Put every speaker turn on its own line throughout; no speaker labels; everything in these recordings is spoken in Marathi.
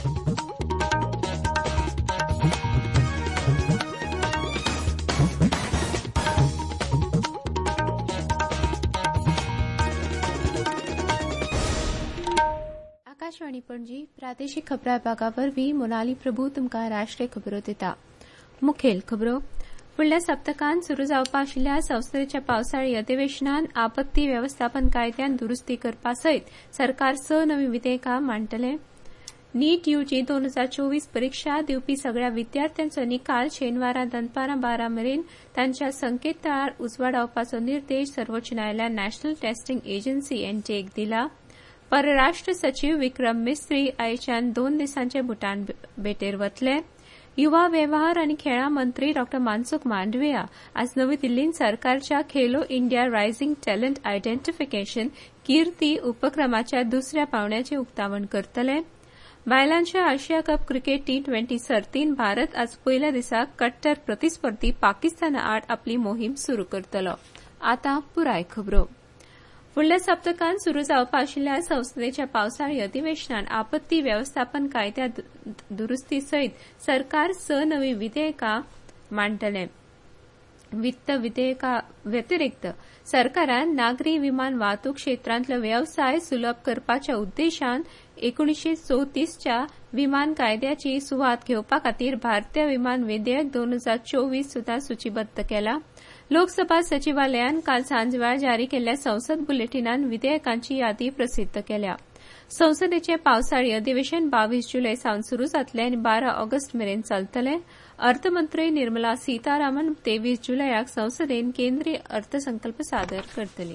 आकाशवाणी पणजी प्रादेशीक खबरां विभागावरवीं मोनाली प्रभू तुमकां राष्ट्रीय खबरो दिता. मुखेल खबरो फुडल्या सप्तकांत सुरू जावपा आशिल्ल्या संसदेच्या पावसाळी अधिवेशनात आपत्ती वेवस्थापन कायद्यात दुरुस्ती करपा सयत सरकार 6 नवीं विधेयकां मांडटले. नीट यूजी 2024 परीक्षा दिवपी सगळ्या विद्यार्थ्यांचो निकाल शेनवारा दनपारां 12 मेरेन तांच्या संकेतथळार उजवाडावपाचो निर्देश सर्वोच्च न्यायालयान नॅशनल टेस्टिंग एजन्सी एनटीएक दिला. परराष्ट्र सचिव विक्रम मिस्त्री आयच्यान 2 दिसांचे भूटान भेटेर वतले. युवा वेव्हार आनी खेळां मंत्री डॉ मनसुख मांडविया आज नवी दिल्लींत सरकारच्या Khelo India rising talent identification Kirti उपक्रमाच्या दुसऱ्या पावण्याचें उक्तावण करतले. बायलांच्या आशिया कप क्रिकेट T20 सर्तींत भारत आज पयल्या दिसा कट्टर प्रतिस्पर्धी पाकिस्ताना आड आपली मोहीम सुरू करतलो. आतां पुराय खबरो. फुडल्या सप्तकांत सुरू जावपा आशिल्ल्या संसदेच्या पावसाळी अधिवेशनात आपत्ती वेवस्थापन कायद्यात दुरुस्ती सयत सरकार 6 नवीं विधेयकां मांडटले. वित्त विधेयका व्यतिरिक्त सरकारान नागरी विमान वाहतूक क्षेत्रांतलो वेवसाय सुलभ करपाच्या उद्देशान 1934 च्या विमान कायद्याची सुवात घेवपा खातीर भारतीय विमान विधेयक 2024 सुद्धा सूचीबद्ध केला. लोकसभा सचिवालयान काल सांजवेळा जारी केल्ल्या संसद बुलेटिनात विधेयकांची यादी प्रसिद्ध केल्या. संसदेचे पावसाळी अधिवेशन 22 जुलय सावन सुरू जातले आनी 12 ऑगस्ट मेरेन चलतले. अर्थमंत्री निर्मला सीतारामन 23 जुलयाक संसदेन केंद्रीय अर्थसंकल्प सादर करतली.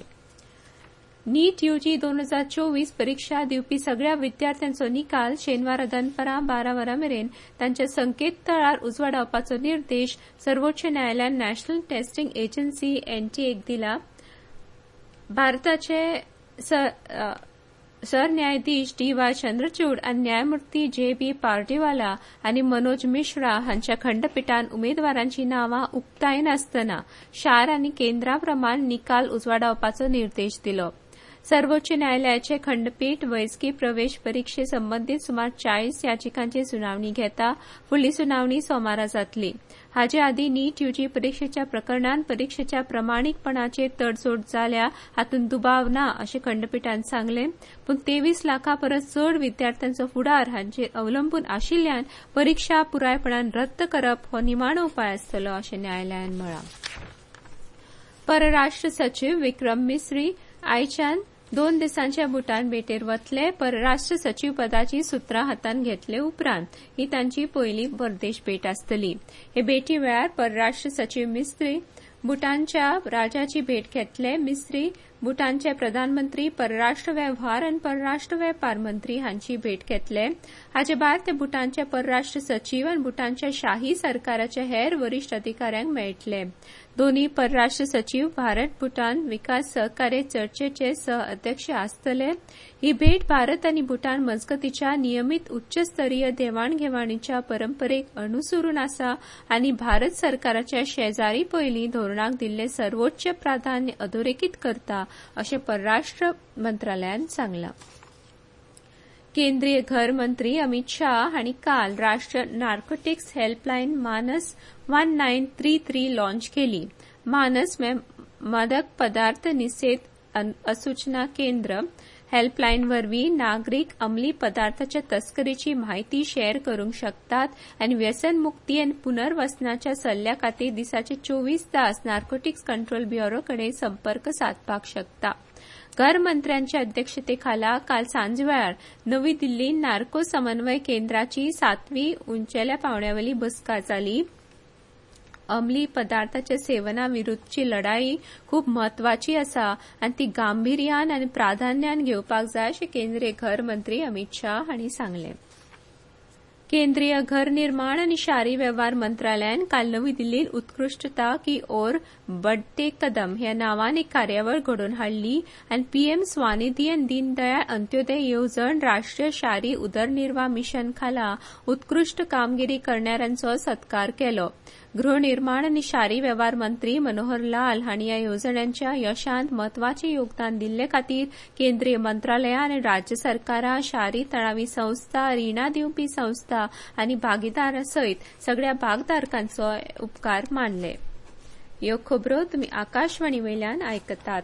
नीट यूजी 2024 परीक्षा दिवपी सगळ्या विद्यार्थ्यांचो निकाल शेनवारा दनपारां 12 वरां मेरेन तांच्या संकेतथळार उजवाडावपाचो निर्देश सर्वोच्च न्यायालयान नॅशनल टेस्टिंग एजन्सी एनटीएक दिला. भारताचे सरन्यायाधीश DY चंद्रचूड आनी न्यायमूर्ती JB पार्टीवाला आनी मनोज मिश्रा हांच्या खंडपीठान उमेदवारांची नांवां उक्तायनासतना शार आनी केंद्रा प्रमाण निकाल उजवाडावपाचो निर्देश दिलो. सर्वोच्च न्यायालयाचे खंडपीठ वैजकी प्रवेश परीक्षे संबंदीत सुमार 40 याचिकांची सुनावणी घेता. फुडली सुनावणी सोमारा जातली. हाचे आदीं नीट यूजी परीक्षेच्या प्रकरणात परीक्षेच्या प्रमाणीकपणाचेर तडजोड जाल्या हातूंत दुबाव ना अशें खंडपीठान सांगलें. पूण 23 लाखां परस चड विद्यार्थ्यांचो फुडार हांचेर अवलंबून आशिल्ल्यान परीक्षा पुरायपणान रद्द करप हो निमाणो उपाय आसतलो अशें न्यायालयान म्हळां. परराष्ट्र सचिव विक्रम मिस्री आयच्यान 2 दिसांच्या भूटान भेटेर वतले. परराष्ट्र सचिव पदाची सुत्रां हातांत घेतले उपरांत ही तांची पयली परदेश भेट आसतली. हे भेटी वेळार परराष्ट्र सचिव मिस्त्री भूटानच्या राजाची भेट घेतले. मिस्त्री भूटानचे प्रधानमंत्री, परराष्ट्र वेव्हार आनी परराष्ट्र वेपार मंत्री हांची भेट घेतले. हाचे भायर ते भूटानचे परराष्ट्र सचिव आनी भूटानच्या शाही सरकाराचे हेर वरिष्ठ अधिकाऱ्यांक मेळटले. दोनूय परराष्ट्र सचिव भारत भूटान विकास सहकार्य चर्चेचे सह अध्यक्ष आसतले. ही भेट भारत आनी भूटान मजगतीच्या नियमीत उच्चस्तरीय देवाणघेवाणीच्या परंपरेक अनुसरून आसा आनी भारत सरकाराच्या शेजारी पयली धोरणाक दिल्ले सर्वोच्च प्राधान्य अधोरेखित करता अशें परराष्ट्र मंत्रालयान सांगलां. केंद्रीय घर मंत्री अमित शाह हांणी काल राष्ट्रीय नार्कोटिक्स हेल्पलायन मानस 1933 लॉन्च केली. मानस मादक पदार्थ निषेध असूचना केंद्र हेल्पलायन वरवीं नागरीक अंमली पदार्थाच्या तस्करीची म्हायती शेअर करूंक शकतात आनी व्यसनमुक्ती आनी पुनर्वसनाच्या सल्ल्या खातीर दिसाचे 24 तास नार्कोटिक्स कंट्रोल ब्युरो कडेन संपर्क साधपाक शकता. घर मंत्र्यांच्या अध्यक्षतेखाला काल सांजवेळार नवी दिल्लींत नार्को समन्वय केंद्राची 7वी उंचेल्या पावण्यावेली बसका जाली. अंमली पदार्थाच्या सेवना विरुद्धची लढाई खूप म्हत्वाची आसा आनी ती गांभीर्यान आनी प्राधान्यान घेवपाक जाय अशें केंद्रीय घर मंत्री अमित शाह हांणी सांगलें. केंद्रीय घर निर्माण आनी शारी वेव्हार मंत्रालयान काल नवी दिल्लीत उत्कृष्टता की ओर बढ़ते कदम ह्या नावान एक कार्यावळ घडोवन हाडली आनी पीएम स्वनिधी आनी दीनदयाळ अंत्योदय येवजण राष्ट्रीय शारी उदरनिर्वाह मिशन खाला उत्कृष्ट कामगिरी करणाऱ्यांचो सत्कार केलो. गृहनिर्माण आनी शारी वेव्हार मंत्री मनोहर लाल हांणी ह्या येवजण्यांच्या यशांत म्हत्वाचें योगदान दिल्ले खातीर केंद्रीय मंत्रालयां आनी राज्य सरकारां, शारी तळावी संस्था, रिणां दिवपी संस्था आनी भागीदारां सयत सगळ्या भागधारकांचो उपकार मानले. ह्यो खबरो तुमी आकाशवाणी वयल्यान आयकतात.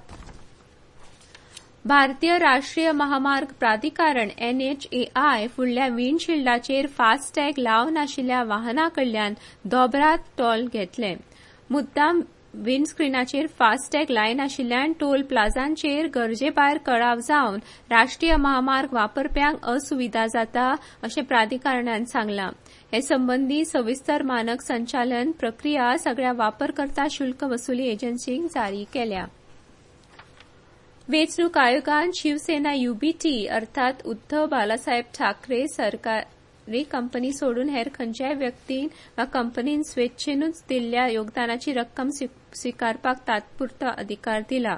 भारतीय राष्ट्रीय महामार्ग प्राधिकरण NHAI फुडल्या विंडशिल्डाचेर फास्टॅग लाव नाशिल्ल्या वाहनांकडल्यान दोबराद टोल घेतले. मुद्दाम विंडस्क्रीनाचेर फास्टॅग लायनाशिल्ल्यान टोल प्लाझांचेर गरजेभायर कळाव जावन राष्ट्रीय महामार्ग वापरप्यांक असुविधा जाता अशें प्राधिकरणान सांगलां. हे संबंधी सविस्तर मानक संचालन प्रक्रिया सगळ्या वापरकर्ता शुल्क वसुली एजन्सींक जारी केल्या. वेंचणूक आयोगान शिवसेना UBT अर्थात उद्धव बाळासाहेब ठाकरे सरकारी कंपनी सोडून हेर खंयच्याय व्यक्तीन वा कंपनीन स्वेच्छेनूच दिल्ल्या योगदानाची रक्कम स्वीकारपाक तात्पुरतो अधिकार दिला.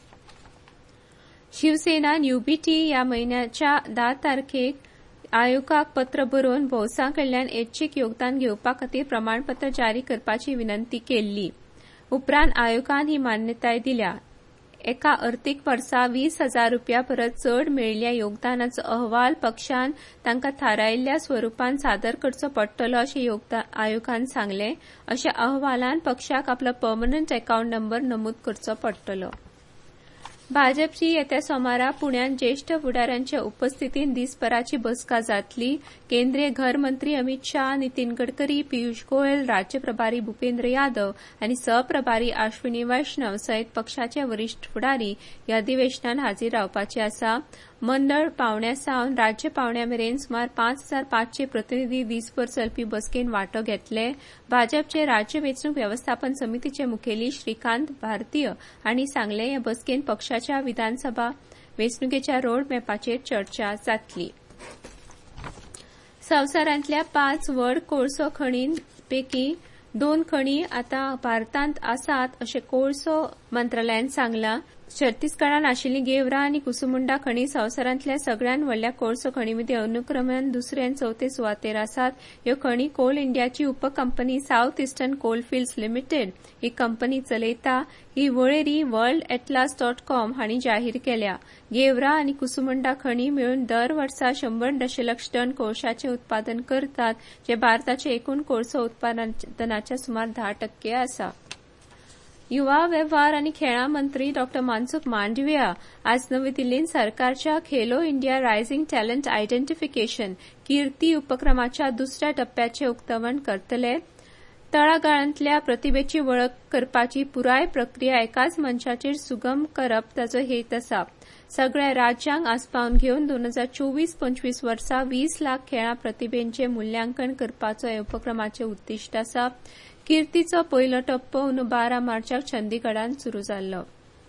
शिवसेनान UBT ह्या म्हयन्याच्या 10 तारखेक आयोगाक पत्र बरोवन भौसाकडल्यान ऐच्छिक योगदान घेवपा खातीर प्रमाणपत्र जारी करपाची विनंती केल्ली. उपरांत आयोगान ही मान्यताय दिल्या. एका अर्थीक वर्सा 20,000 रुपया परस चड मेळिल्ल्या योगदानाचो अहवाल पक्षान तांकां थारायिल्ल्या स्वरुपान सादर करचो पडटलो अशें आयोगान सांगलें. अशा अहवालान पक्षाक आपलो पर्मनंट अकाउंट नंबर नमूद करचो पडटलो. भाजपची येत्या सोमारा पुण्यात ज्येष्ठ फुडाऱ्यांच्या उपस्थितीत दिसभराची बसका जातली. केंद्रीय घर मंत्री अमित शाह, नितीन गडकरी, पियुष गोयल, राज्य प्रभारी भूपेंद्र यादव आनी सहप्रभारी अश्विनी वैष्णव सयत पक्षाचे वरिष्ठ फुडारी ह्या अधिवेशनात हाजीर रावपाचे आसा. मंडळ पावण्यासावन राज्य पावण्यामेरेन सुमार 5,500 प्रतिनिधी दिसभर चलपी बसकेन वांटो घेतले. भाजपचे राज्य वेंचणूक वेवस्थापन समितीचे मुखेली श्रीकांत भारतीय हांणी सांगले ह्या बसकेन पक्षाच्या विधानसभा वेंचणुकेच्या रोड मॅपाचेर चर्चा जातली. संवसारांतल्या 5 व्हड कोळसो खणींपैकी 2 खणी आतां भारतांत आसात अशें कोळसो मंत्रालयान सांगलां. छत्तीसगडात आशिल्ली गेवरा आनी कुसमुंडा खणी संवसारांतल्या सगळ्यात व्हडल्या कोळसो खणींमदी अनुक्रमान दुसरे आनी चवथे सुवातेर आसात. ह्यो खणी कोल इंडियाची उपकंपनी साउथ इस्टर्न कोलफिल्ड्स लिमिटेड ही कंपनी चलयता. ही वळेरी worldatlas.com हांणी जाहीर केल्या. गेवरा आनी कुसमुंडा खणी मेळून दर वर्सा 100 दशलक्ष टन कोळशाचे उत्पादन करतात, जे भारताचे एकूण कोळसो उत्पादनाच्या सुमार 10% आसा. युवा वेव्हार आनी खेळां मंत्री डॉ मनसुख मांडविया आज नवी दिल्लीत सरकारच्या Khelo India rising talent identification Kirti उपक्रमाच्या दुसऱ्या टप्प्याचे उक्तावण करतले. तळागाळांतल्या प्रतिभेची वळख करपाची पुराय प्रक्रिया एकाच मंचाचेर सुगम करप ताचो हेत आसा. सगळ्या राज्यांक आस्पावन घेवन 2024-25 वर्सा 20 लाख खेळां प्रतिभेंचे मुल्यांकन करपाचो ह्या उपक्रमाचे उद्दिष्ट आसा. कीर्तीचो पयलो टप्पो 12 मार्चाक चंदीगडात सुरू जाल्लो.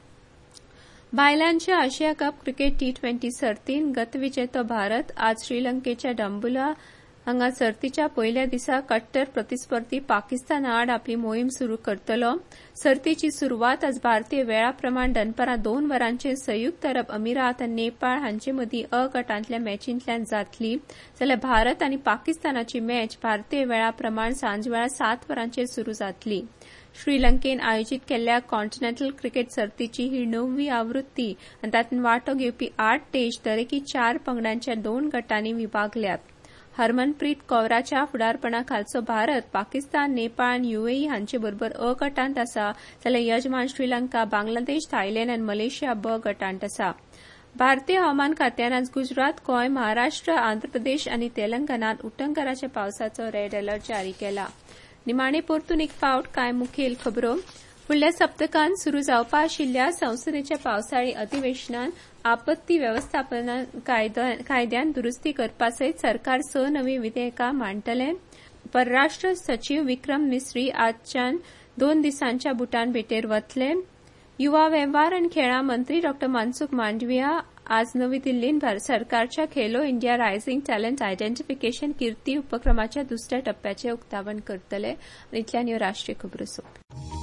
बायलांच्या आशिया कप क्रिकेट T20 सर्तीत गतविजेतो भारत आज श्रीलंकेच्या डंबुला हांगा सर्तीच्या पयल्या दिसा कट्टर प्रतिस्पर्धी पाकिस्ताना आड आपली मोहीम सुरू करतलो. सर्तीची सुरवात आज भारतीय वेळाप्रमाण दनपारां 2 वरांचेर संयुक्त अरब अमिरात आनी नेपाळ हांचे मदीं अ गटांतल्या मॅचींतल्यान जातली. जाल्यार भारत आनी पाकिस्तानाची मॅच भारतीय वेळाप्रमाण सांजवेळा 7 वरांचेर सुरू जातली. श्रीलंकेन आयोजीत केल्ल्या कॉन्टिनेंटल क्रिकेट सर्तीची ही 9वी आवृत्ती आनी तातूंत वांटो घेवपी 8 देश दरेकी 4 पंगडांच्या 2 गटांनी विभागल्यात. हरमनप्रीत कौराच्या फुडारपणाखालचो भारत पाकिस्तान, नेपाळ आनी UAE हांचे बरोबर अ गटांत आसा, जाल्यार यजमान श्रीलंका, बांगलादेश, थायलंड आनी मलेशिया ब गटांत आसा. भारतीय हवामान खात्यान आज गुजरात, गोंय, महाराष्ट्र, आंध्र प्रदेश आनी तेलंगणात उटंगाराच्या पावसाचो रेड अलर्ट जारी केला. निमाणे परतून एक फावट कांय मुखेल खबरो. फुडल्या सप्तकांत सुरू जावपा आशिल्ल्या संसदेच्या पावसाळी अधिवेशनात आपत्ती व्यवस्थापन कायद्यान दुरुस्ती करपा सयत सरकार 6 नवी विधेयकां मांडटले. परराष्ट्र सचिव विक्रम मिस्री आजच्यान 2 दिसांच्या भूटान भेटेर वतले. युवा वेव्हार आनी खेळां मंत्री डॉ मनसुख मांडविया आज नवी दिल्लीत भारत सरकारच्या Khelo India rising talent identification Kirti उपक्रमाच्या दुसऱ्या टप्प्याचे उक्तावण करतले. इतल्यान ह्यो राष्ट्रीय खबरो सोंपल्यो.